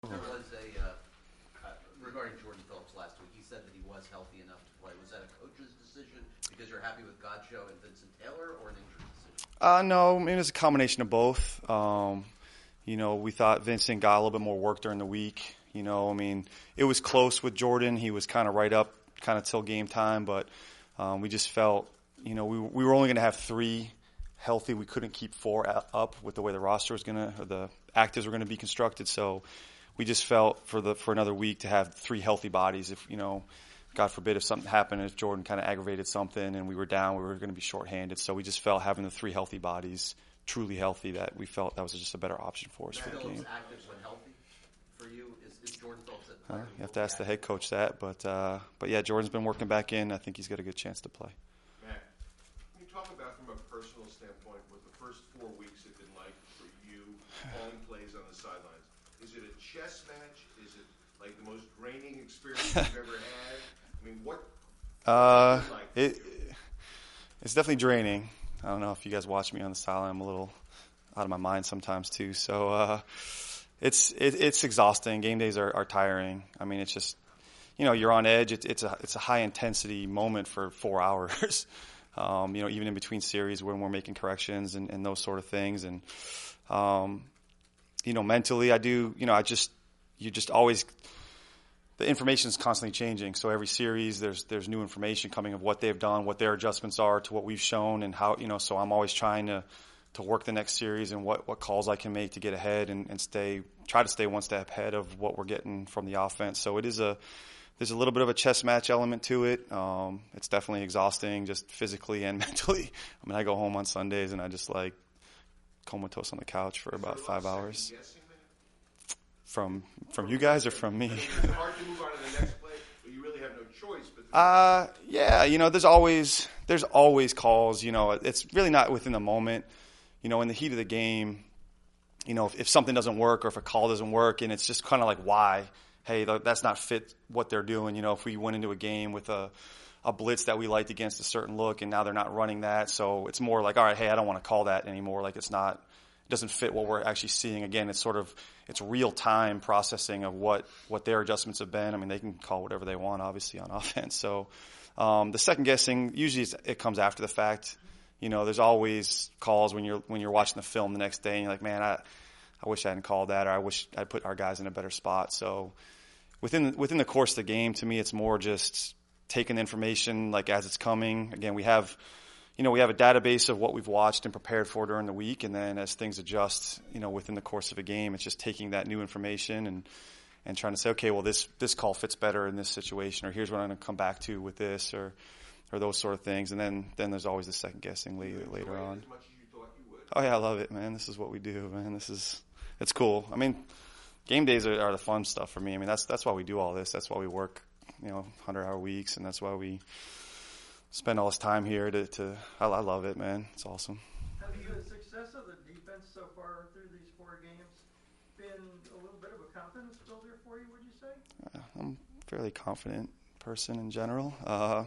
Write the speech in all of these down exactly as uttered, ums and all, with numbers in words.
There was a, uh, uh, regarding Jordan Phillips last week, he said that he was healthy enough to play. Was that a coach's decision because you're happy with Godcho and Vincent Taylor, or an injury decision? Uh, no, I mean, it was a combination of both. Um, you know, we thought Vincent got a little bit more work during the week. You know, I mean, it was close with Jordan. He was kind of right up kind of till game time, but um, we just felt, you know, we, we were only going to have three healthy. We couldn't keep four up with the way the roster was going to, or the actives were going to be constructed. So we just felt for the for another week to have three healthy bodies. If, you know, God forbid if something happened, if Jordan kind of aggravated something and we were down, we were going to be shorthanded. So we just felt having the three healthy bodies, truly healthy, that we felt that was just a better option for us Matt for the Phillips game. active when healthy for you? Is, is Jordan Phillips at Uh, you have to ask the head coach that, but uh, but yeah, Jordan's been working back in. I think he's got a good chance to play. Matt, can you talk about from a personal standpoint what the first four weeks have been like for you, calling plays on the sidelines? Is it a chess match? Is it like the most draining experience you've ever had? I mean, what? Uh, like it it's definitely draining. I don't know if you guys watch me on the sideline. I'm a little out of my mind sometimes too. So uh, it's it, it's exhausting. Game days are, are tiring. I mean, it's just, you know, you're on edge. It's it's a it's a high intensity moment for four hours. um, you know, even in between series when we're making corrections and, and those sort of things. And um, you know, mentally, I do. You know, I just you just always. The information is constantly changing. So every series, there's there's new information coming of what they've done, what their adjustments are to what we've shown, and how, you know. So I'm always trying to to work the next series and what, what calls I can make to get ahead and, and stay try to stay one step ahead of what we're getting from the offense. So it is a there's a little bit of a chess match element to it. Um, it's definitely exhausting, just physically and mentally. I mean, I go home on Sundays and I just like comatose on the couch for about five hours. From from you guys or from me? It's hard to move on to the next play, but you really have no choice. But uh, yeah, you know, there's always there's always calls. You know, it's really not within the moment. You know, in the heat of the game, you know, if, if something doesn't work or if a call doesn't work, and it's just kind of like, why? Hey, that's not fit what they're doing. You know, if we went into a game with a a blitz that we liked against a certain look, and now they're not running that, so it's more like, all right, hey, I don't want to call that anymore. Like, it's not. Doesn't fit what we're actually seeing. Again, it's sort of it's real time processing of what what their adjustments have been. I mean, they can call whatever they want, obviously, on offense. So um, the second guessing usually it comes after the fact. You know, there's always calls when you're when you're watching the film the next day, and you're like, man, I I wish I hadn't called that, or I wish I put our guys in a better spot. So within within the course of the game, to me, it's more just taking the information like as it's coming. Again, we have. You know, we have a database of what we've watched and prepared for during the week, and then as things adjust, you know, within the course of a game, it's just taking that new information and and trying to say, okay, well, this this call fits better in this situation, or here's what I'm going to come back to with this, or or those sort of things. And then then there's always the second guessing later later on. as much as you thought you would. Oh yeah, I love it, man. This is what we do, man. This is it's cool. I mean, game days are, are the fun stuff for me. I mean, that's that's why we do all this. That's why we work, you know, hundred hour weeks, and that's why we spend all this time here to, to I, I love it, man. It's awesome. Have the success of the defense so far through these four games been a little bit of a confidence builder for you, would you say? Uh, I'm a fairly confident person in general. Uh,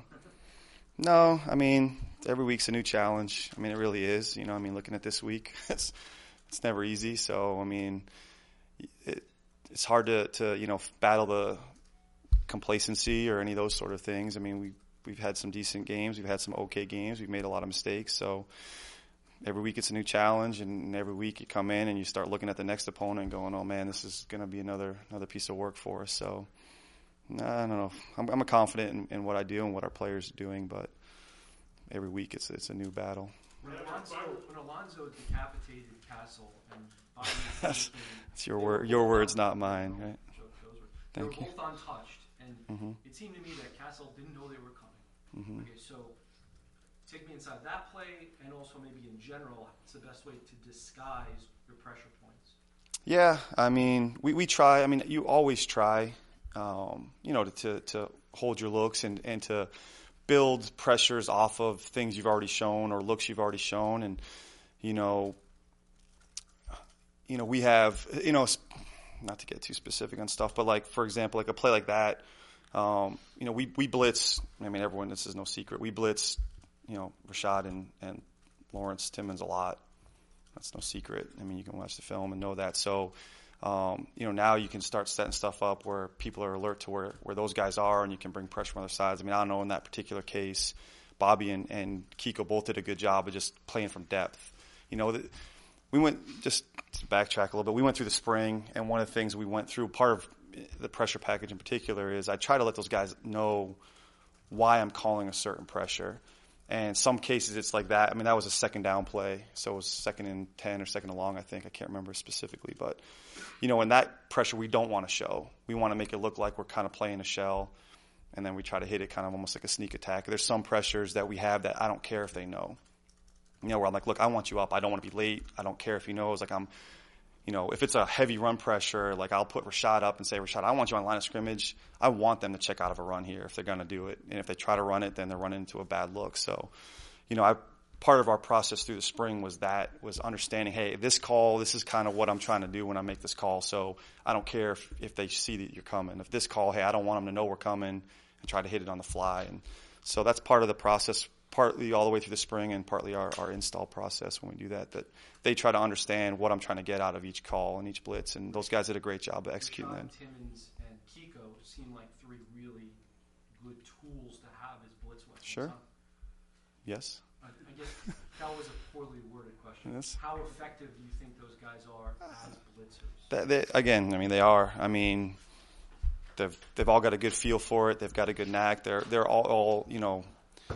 no, I mean, every week's a new challenge. I mean, it really is. You know, I mean, looking at this week, it's it's never easy. So, I mean, it, it's hard to, to, you know, battle the complacency or any of those sort of things. I mean, we We've had some decent games. We've had some okay games. We've made a lot of mistakes. So every week it's a new challenge, and every week you come in and you start looking at the next opponent and going, oh, man, this is going to be another another piece of work for us. So nah, I don't know. I'm, I'm confident in, in what I do and what our players are doing, but every week it's it's a new battle. When Alonzo, when Alonzo decapitated Castle and Bobby That's it's your word, your words, not mine, right? They were Thank you. both untouched, and Mm-hmm. it seemed to me that Castle didn't know they were coming. Mm-hmm. Okay, so take me inside that play, and also maybe in general, it's the best way to disguise your pressure points. Yeah, I mean, we, we try. I mean, you always try, um, you know, to, to to hold your looks and, and to build pressures off of things you've already shown or looks you've already shown. And, you know, you know, we have, you know, not to get too specific on stuff, but like, for example, like a play like that, um, you know, we, we blitz, I mean, everyone, this is no secret. We blitz, you know, Rashad and, and Lawrence Timmons a lot. That's no secret. I mean, you can watch the film and know that. So, um, you know, now you can start setting stuff up where people are alert to where, where those guys are, and you can bring pressure from other sides. I mean, I don't know, in that particular case, Bobby and, and Kiko both did a good job of just playing from depth. You know, the, we went, just to backtrack a little bit, we went through the spring, and one of the things we went through, part of the pressure package in particular, is I try to let those guys know why I'm calling a certain pressure. And some cases it's like that. I mean, that was a second down play, so it was second and ten or second and long, I think. I can't remember specifically. But, you know, in that pressure we don't want to show. We want to make it look like we're kind of playing a shell, and then we try to hit it kind of almost like a sneak attack. There's some pressures that we have that I don't care if they know. You know, where I'm like, look, I want you up. I don't want to be late. I don't care if he knows. Like, I'm, you know, if it's a heavy run pressure, like I'll put Rashad up and say, Rashad, I want you on line of scrimmage. I want them to check out of a run here if they're going to do it. And if they try to run it, then they're running into a bad look. So, you know, I, part of our process through the spring was that, was understanding, hey, this call, this is kind of what I'm trying to do when I make this call. So I don't care if, if they see that you're coming. If this call, hey, I don't want them to know we're coming, and try to hit it on the fly. And so that's part of the process, partly all the way through the spring and partly our, our install process when we do that, that they try to understand what I'm trying to get out of each call and each blitz. And those guys did a great job of executing Rashad, that. Timmons, and Kiko seem like three really good tools to have as blitz weapons. Sure. Huh? Yes. I, I guess that was a poorly worded question. Yes. How effective do you think those guys are as blitzers? That, they, again, I mean, they are. I mean, they've they've all got a good feel for it. They've got a good knack. They're they're all, all you know,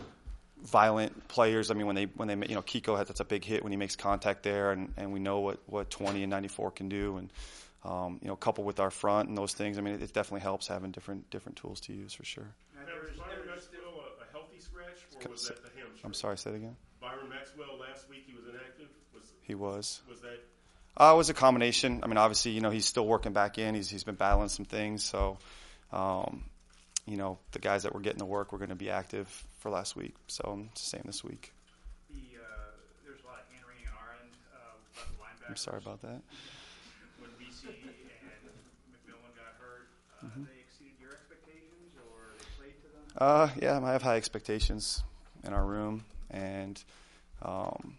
violent players. I mean, when they when they you know, Kiko has, that's a big hit when he makes contact there, and, and we know what, what twenty and ninety-four can do, and um, you know, coupled with our front and those things. I mean, it, it definitely helps having different different tools to use for sure. Now, was Byron Maxwell a, a healthy scratch, or was that the hamstring? I'm sorry, say it again. Byron Maxwell last week, he was inactive. Was He was. was that? Uh, it was a combination. I mean, obviously, you know, he's still working back in. He's he's been battling some things. So, um, you know, the guys that were getting to work were going to be active for last week. So it's the same this week. The, uh, there's a lot of hand wringing on our end uh, about the linebackers. I'm sorry about that. When B C and McMillan got hurt, uh, Mm-hmm. they exceeded your expectations, or they played to them? Uh, yeah, I have high expectations in our room, and um,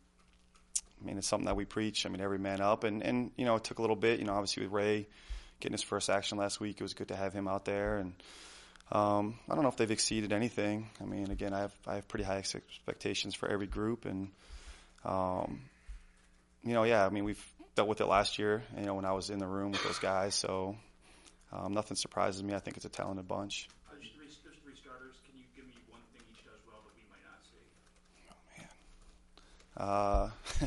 I mean, it's something that we preach. I mean, every man up, and, and you know, it took a little bit. You know, obviously with Ray getting his first action last week, it was good to have him out there. And um, I don't know if they've exceeded anything. I mean, again, I have I have pretty high expectations for every group, and um, you know, yeah, I mean, we've dealt with it last year. You know, when I was in the room with those guys, so um, nothing surprises me. I think it's a talented bunch. There's three, there's three starters. Can you give me one thing each does well that we might not see? Uh,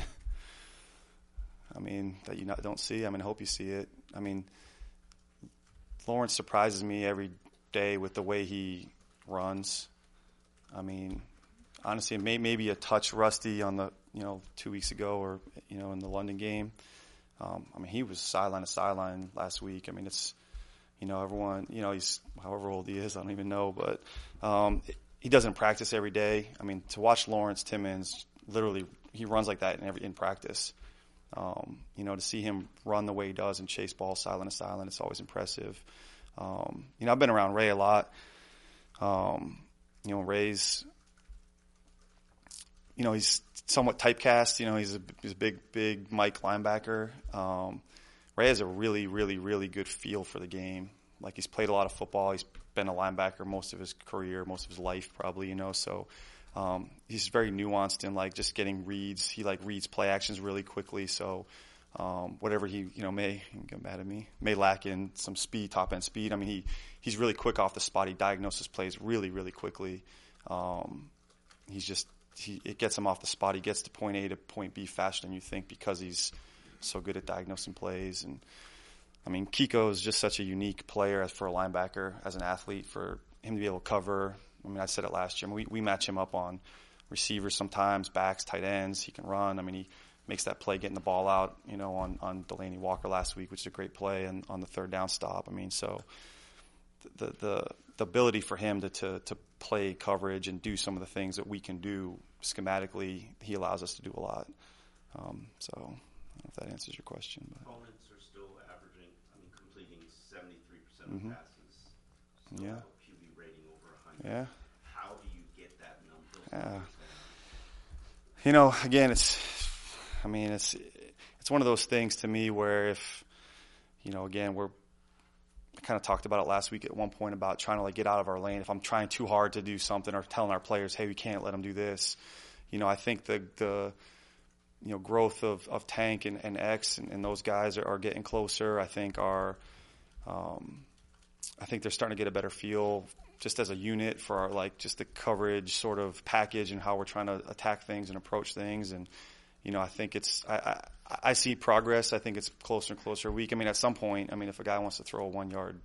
I mean, that you not, don't see. I mean, I hope you see it. I mean, Lawrence surprises me every day with the way he runs. I mean, honestly, may, maybe a touch rusty on the, you know, two weeks ago or, you know, in the London game. Um, I mean, he was sideline to sideline last week. I mean, it's, you know, everyone, you know, he's however old he is, I don't even know, but um, he doesn't practice every day. I mean, to watch Lawrence Timmons, literally, he runs like that in every in practice. Um, you know, to see him run the way he does and chase balls sideline to sideline, it's always impressive. Um, you know, I've been around Ray a lot. Um, you know, Ray's, you know, he's somewhat typecast. You know, he's a, he's a big, big Mike linebacker. Um, Ray has a really, really, really good feel for the game. Like, he's played a lot of football. He's been a linebacker most of his career, most of his life probably, you know, so um, he's very nuanced in, like, just getting reads. He, like, reads play actions really quickly, so um, whatever he, you know, may, he can get mad at me, may lack in some speed, top-end speed. I mean, he he's really quick off the spot. He diagnoses plays really, really quickly. Um, he's just, he it gets him off the spot. He gets to point A to point B faster than you think because he's so good at diagnosing plays. And I mean, Kiko is just such a unique player as for a linebacker, as an athlete, for him to be able to cover. I mean, I said it last year. I mean, we, we match him up on receivers sometimes, backs, tight ends. He can run. I mean, he makes that play getting the ball out, you know, on, on Delaney Walker last week, which is a great play, and on the third down stop. I mean, so the the, the ability for him to, to, to play coverage and do some of the things that we can do schematically, he allows us to do a lot. Um, so I don't know if that answers your question. But. Opponents are still averaging, I mean, completing seventy-three percent Mm-hmm. of passes. Still Yeah. have a Q B rating over one hundred. Yeah. How do you get that number? Yeah. You know, again, it's, I mean, it's, it's one of those things to me where if, you know, again, we're kind of talked about it last week at one point about trying to like get out of our lane. If I'm trying too hard to do something or telling our players, hey, we can't let them do this, you know, I think the the you know growth of, of Tank and, and X and, and those guys are, are getting closer. I think our um, I think they're starting to get a better feel just as a unit for our like just the coverage sort of package and how we're trying to attack things and approach things. And you know, I think it's I, I I see progress. I think it's closer and closer a week. I mean, at some point, I mean, if a guy wants to throw a one-yard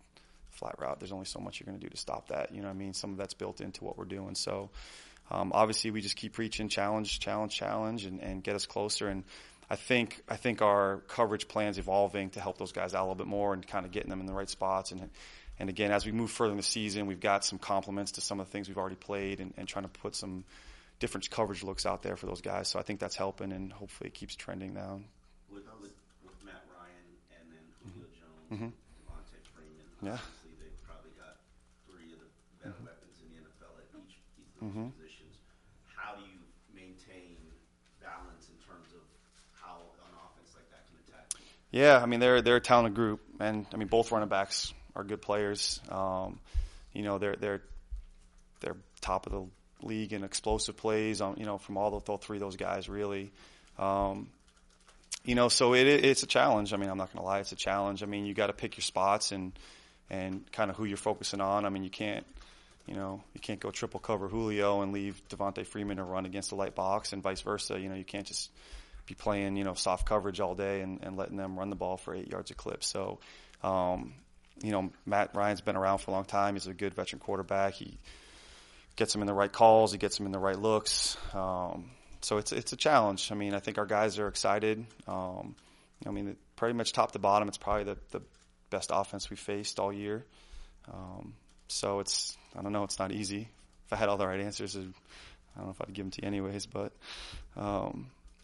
flat route, there's only so much you're going to do to stop that. You know what I mean? Some of that's built into what we're doing. So, um, obviously, we just keep preaching challenge, challenge, challenge, and, and get us closer. And I think I think our coverage plan's evolving to help those guys out a little bit more and kind of getting them in the right spots. And and again, as we move further in the season, we've got some complements to some of the things we've already played and, and trying to put some different coverage looks out there for those guys. So I think that's helping, and hopefully it keeps trending down. With, with, with Matt Ryan and then Julio Jones, Mhm. Devontae Freeman, Yeah. obviously they've probably got three of the better Mhm. weapons in the N F L at each, each of those Mhm. positions. How do you maintain balance in terms of how an offense like that can attack you? Yeah, I mean they're they're a talented group, and I mean both running backs are good players. Um, you know they're they're they're top of the league in explosive plays on, you know, from all the, all three of those guys really. Um, you know, so it, it's a challenge. I mean, I'm not going to lie. It's a challenge. I mean, you got to pick your spots and, and kind of who you're focusing on. I mean, you can't, you know, you can't go triple cover Julio and leave Devontae Freeman to run against the light box and vice versa. You know, you can't just be playing, you know, soft coverage all day and, and letting them run the ball for eight yards a clip. So, um, you know, Matt Ryan's been around for a long time. He's a good veteran quarterback. He gets them in the right calls. He gets them in the right looks. Um, so it's it's a challenge. I mean, I think our guys are excited. Um, I mean, pretty much top to bottom, it's probably the, the best offense we've faced all year. Um, so it's, I don't know, it's not easy. If I had all the right answers, I don't know if I'd give them to you anyways, but um,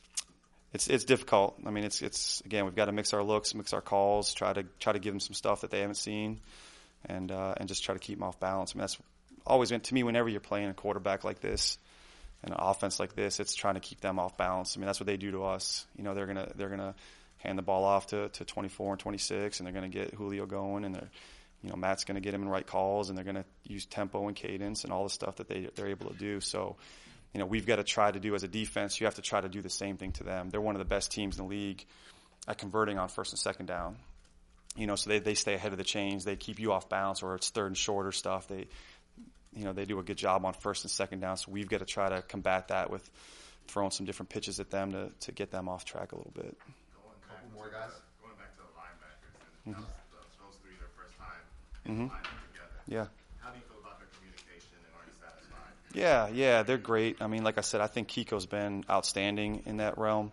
it's it's difficult. I mean, it's it's again, we've got to mix our looks, mix our calls, try to try to give them some stuff that they haven't seen, and uh, and just try to keep them off balance. I mean, that's always been, to me, whenever you're playing a quarterback like this and an offense like this, it's trying to keep them off balance. I mean, that's what they do to us. You know, they're gonna they're gonna hand the ball off to, to twenty-four and twenty-six, and they're gonna get Julio going, and they're, you know, Matt's gonna get him in right calls, and they're gonna use tempo and cadence and all the stuff that they they're able to do. So, you know, we've got to try to do as a defense. You have to try to do the same thing to them. They're one of the best teams in the league at converting on first and second down. You know, so they they stay ahead of the chains. They keep you off balance, or it's third and shorter stuff. They You know, they do a good job on first and second down, so we've got to try to combat that with throwing some different pitches at them to, to get them off track a little bit. Going back Couple to more the- guys? Going back to the linebackers, and Mhm. those, those three their first time in Mhm. the lineup together. Yeah. How do you feel about their communication, and are you satisfied? Yeah, yeah, they're great. I mean, like I said, I think Kiko's been outstanding in that realm.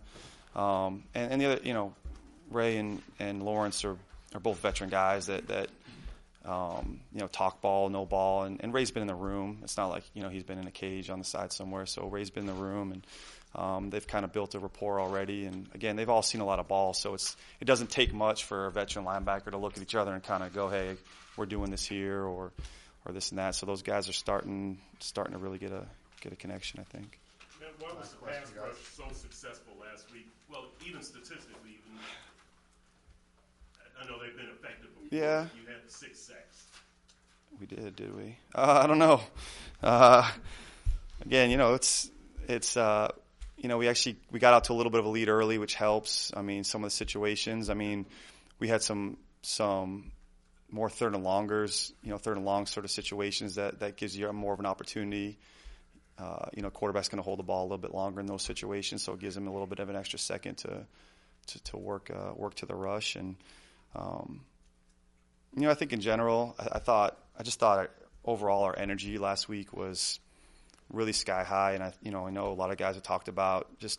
Um, and, and the other, you know, Ray and, and Lawrence are, are both veteran guys that, that um, you know, talk ball, no ball. And, and Ray's been in the room. It's not like, you know, he's been in a cage on the side somewhere. So Ray's been in the room, and um, they've kind of built a rapport already. And, again, they've all seen a lot of ball. So it's it doesn't take much for a veteran linebacker to look at each other and kind of go, hey, we're doing this here, or or this and that. So those guys are starting starting to really get a get a connection, I think. Man, why was the pass rush so successful last week? Well, even statistically, even, I know they've been effective before. Yeah. You had six sacks. We did, did we? Uh, I don't know. Uh, again, you know, it's it's uh, you know, we actually we got out to a little bit of a lead early, which helps. I mean, some of the situations. I mean, we had some some more third and longers, you know, third and long sort of situations that that gives you more of an opportunity. Uh, you know, quarterback's going to hold the ball a little bit longer in those situations, so it gives him a little bit of an extra second to to, to work uh, work to the rush. And um, you know, I think in general, I, I thought I just thought overall our energy last week was really sky high. And I, you know, I know a lot of guys have talked about just,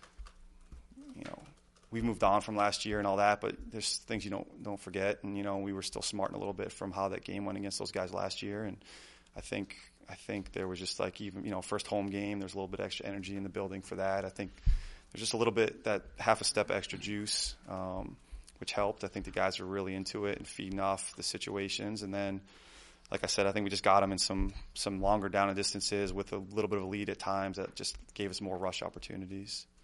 you know, we've moved on from last year and all that, but there's things you don't don't forget. And you know, we were still smarting a little bit from how that game went against those guys last year. And I think I think there was just like, even, you know, first home game, there's a little bit extra energy in the building for that. I think there's just a little bit, that half a step extra juice, um, which helped. I think the guys were really into it and feeding off the situations. And then, like I said, I think we just got them in some some longer down and distances with a little bit of a lead at times that just gave us more rush opportunities.